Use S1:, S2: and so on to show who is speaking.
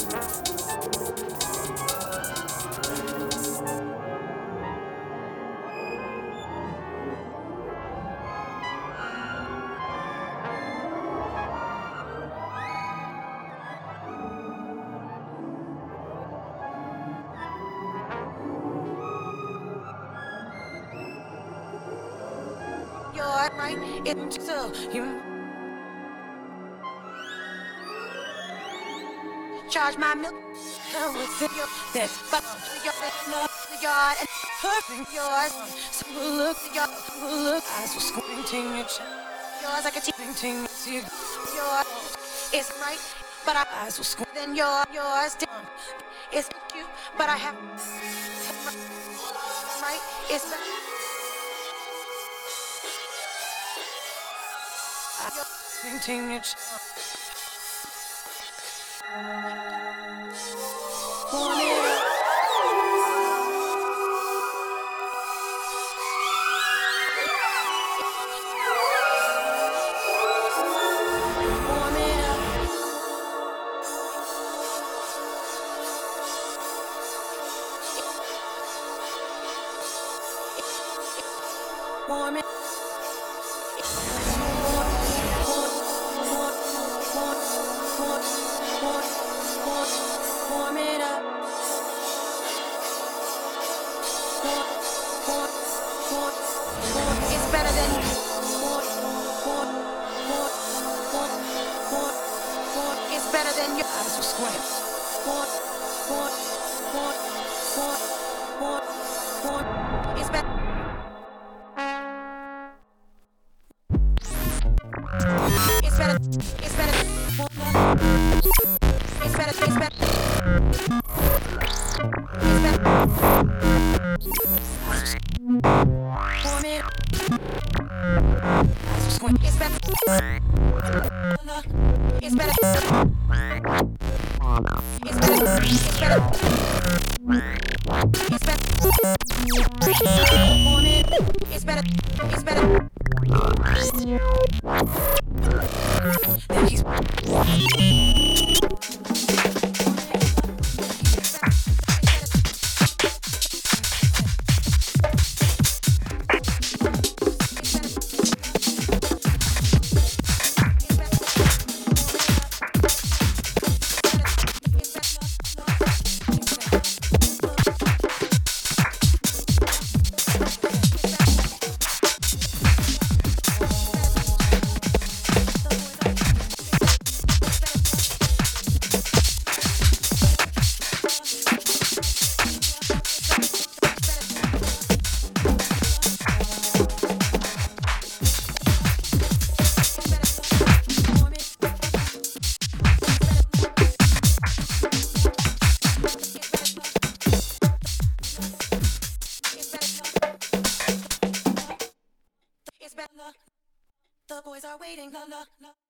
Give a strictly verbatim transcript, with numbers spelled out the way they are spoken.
S1: You're right, it's so you charge my milk within your that but your love the yard and perfect yours. So look at your look eyes were squinting your yours like a ting see yours is right, but our eyes were squinting your yours down. It's cute, but I have right, it's Ting it. Want it up. Warm it. Warm it up. It's better than It's better than your eyes will squint. It's better. It's better. It's better. It's better. It's better. It's better. Warm it. It's better. It's better. It's better. It's better. It's better. Warm it. It's better. It's better. Then he's the boys are waiting. La, la, la.